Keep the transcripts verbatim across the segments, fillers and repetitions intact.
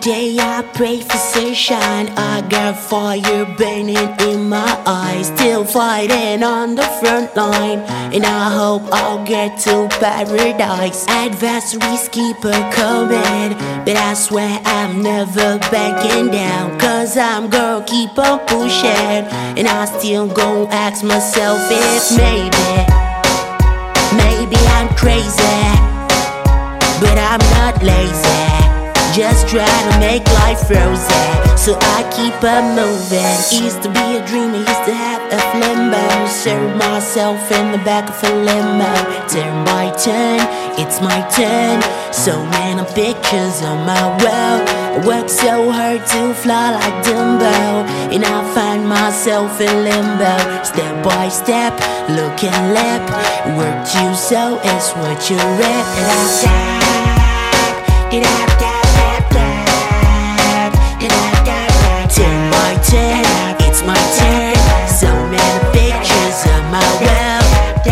day I pray for sunshine. I got fire burning in my eyes. Still fighting on the front line, and I hope I'll get to paradise. Adversaries keep on coming, but I swear I'm never backing down. Cause I'm gonna keep on pushing, and I still gon' ask myself if maybe, maybe I'm crazy, but I'm not lazy. Just try to make life rosy, so I keep on moving. Used to be a dreamer, used to have a flambo. Serve myself in the back of a limo. Turn by turn, it's my turn. So many pictures on my wall. I work so hard to fly like Dumbo, and I find myself in limbo. Step by step, look and lap. Work you so is what you rap. And I tap, did I tap? Turn by turn, it's my turn. So many pictures of my well.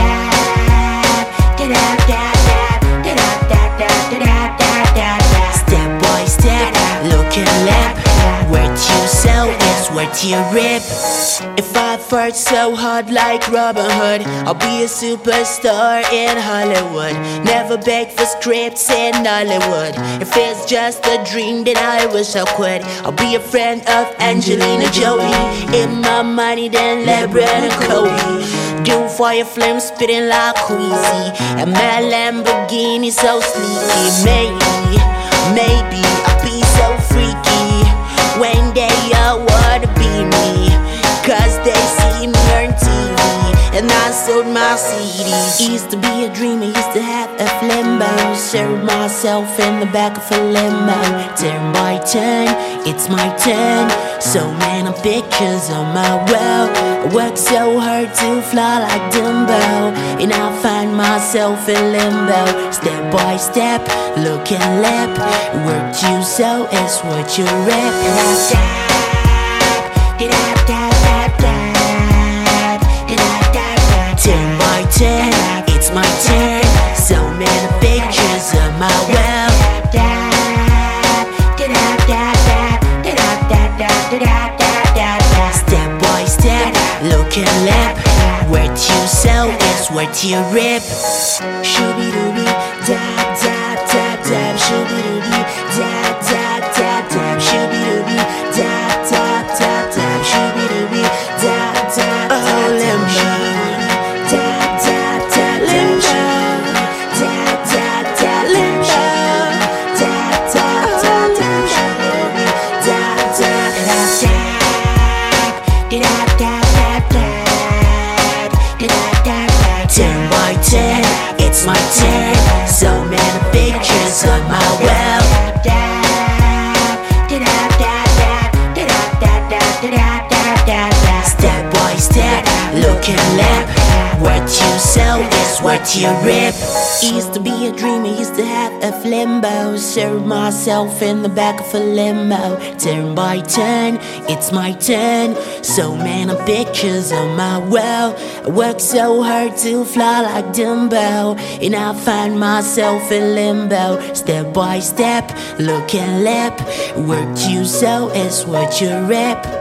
Step by step, look and lap. What you sow is what you rip. If I fight so hard like Robin Hood, I'll be a superstar in Hollywood. Never beg for scripts in Hollywood. If it's just a dream, then I wish I could. I'll be a friend of Angelina Jolie. In my money, then LeBron and Kobe. Do fire flames spitting like Queasy, and my Lamborghini so sleepy. Maybe, maybe I'll be so freaky when they all wanna be me, cause they see me on T V, and I sold my C Ds. Used to be a dreamer, used to have a flambo. Serve myself in the back of a limo. Turn by turn, it's my turn. So many pictures on my wall. I work so hard to fly like Dumbo, and I find myself in limbo. Step by step, look and lap. Work you so is what you rap. And I tap, did I tap, tap, tap, did I tap, tap. Turn by turn, it's my turn. So many pictures of my well. Step by step, look and lap. What you sow is what you rip. Shooby dooby, dab, dab, dab, dab. Shooby dooby, dab, dab, dab, dab. Shooby dooby, dab, dab, dab, dab. Shooby dooby, dab, dab, dab, dab. Limbo, dab, dab, dab, limbo, dab, dab, dab, limbo, dab, dab, dab, dab. Shooby dooby, dab, dab, and I tap, did I tap, tap, tap, did I tap, tap. Turn by turn, it's my turn. So many pictures of my well. Step by step, look and lap. What you sow is what you rip. Used to be a dreamer, used to have a flambo. Serve myself in the back of a limo. Turn by turn, it's my turn. So many pictures on my wall. I work so hard to fly like Dumbo, and I find myself in limbo. Step by step, look and lap. Work you so is what you rip.